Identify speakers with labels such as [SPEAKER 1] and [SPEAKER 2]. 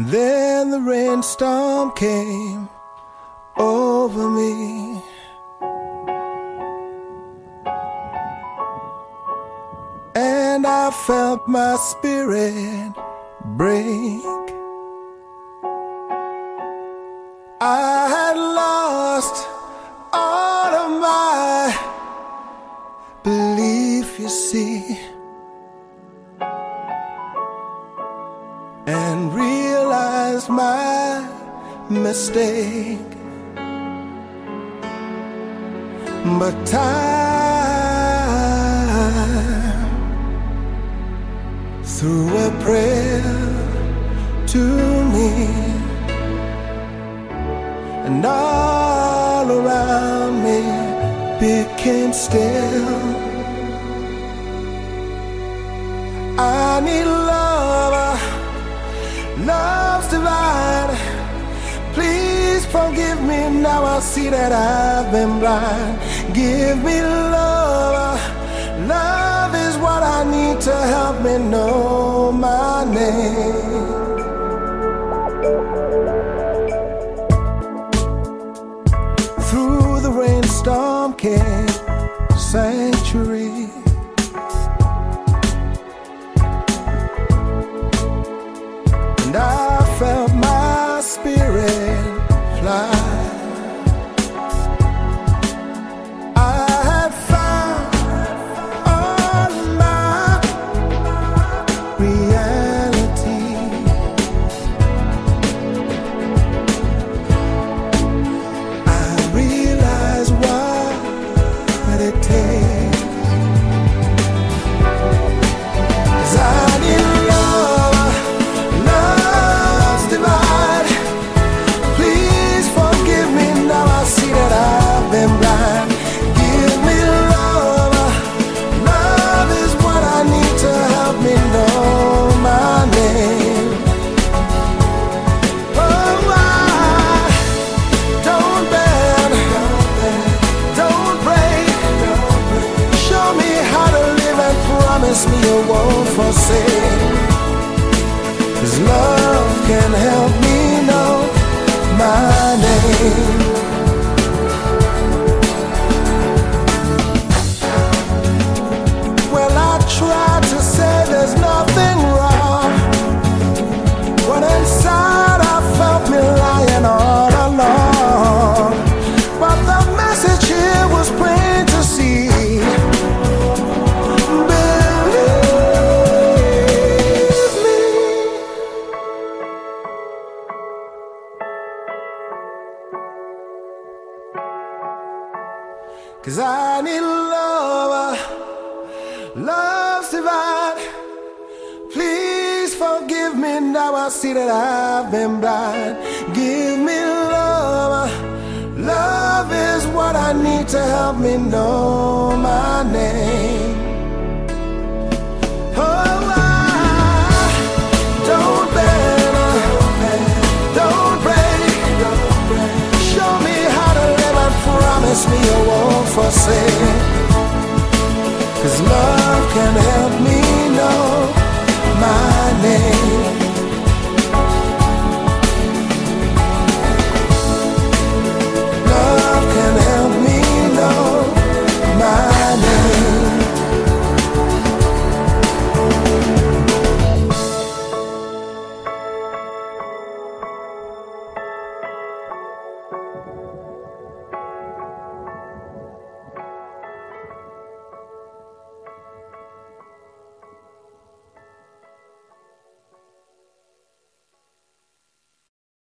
[SPEAKER 1] Then the rainstorm came over me. And I felt my spirit break. I had lost all of my belief, you see, and realized my mistake. But time threw a prayer to me, and all around me became still. I need love, love's divine. Please forgive me, now I see that I've been blind. Give me love, love is what I need to help me know my name. Through the rainstorm came sanctuary. And I felt my spirit fly. I had found all my reality. I realized what it takes. 'Cause I need love, love's divine. Please forgive me, now I see that I've been blind. Give me love, love is what I need to help me know my name. Oh, I don't bend, don't break. Show me how to live and promise me you won't forsake. 'Cause love can help me know my name. Well, I tried to say there's nothing wrong, but inside I felt me lying all along. But the message here was plain to see. Believe me. 'Cause I need love, love's divine. Please forgive me, now I see that I've been blind. Give me love, love is what I need to help me know my name. Oh, I don't bend, don't break. Show me how to live and promise me you won't forsake. 'Cause love